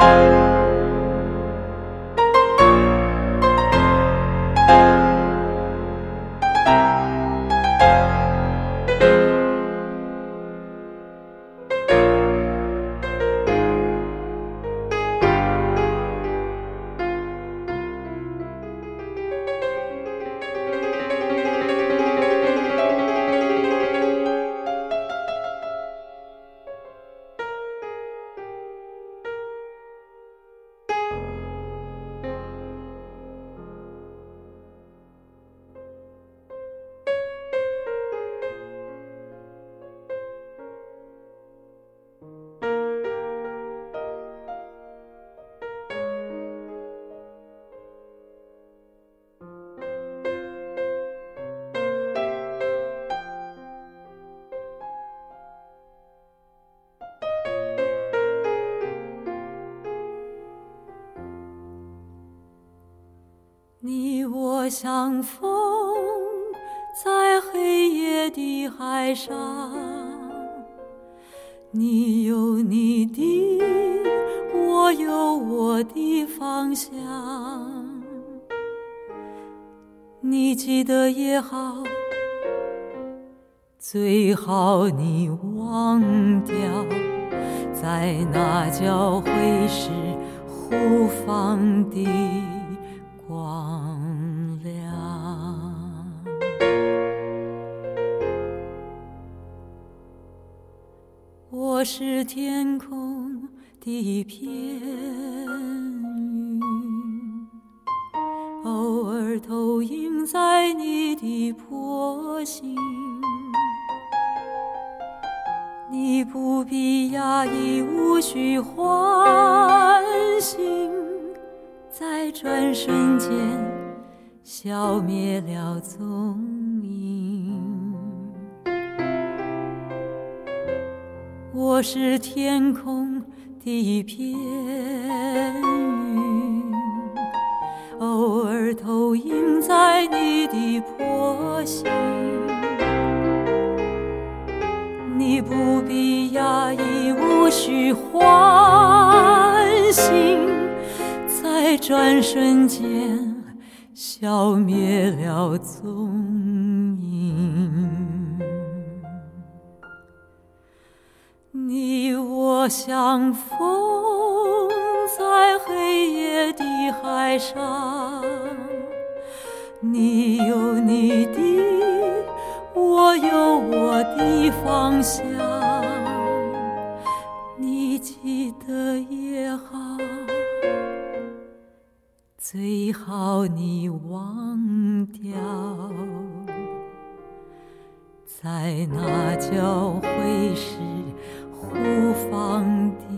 你我相逢在黑夜的海上，你有你的，我有我的方向。你记得也好，最好你忘掉，在那交汇时互放的光亮。我是天空的一片云，偶尔投影在你的波心。你不必压抑，无需唤醒，在转瞬间消灭了踪影。我是天空的一片云，偶尔投影在你的波心。你不必压抑，无需唤醒，在转瞬间消灭了踪影。你我相逢在黑夜的海上，你有你的，我有我的方向。你记得也好，最好你忘掉，在那交汇时互放的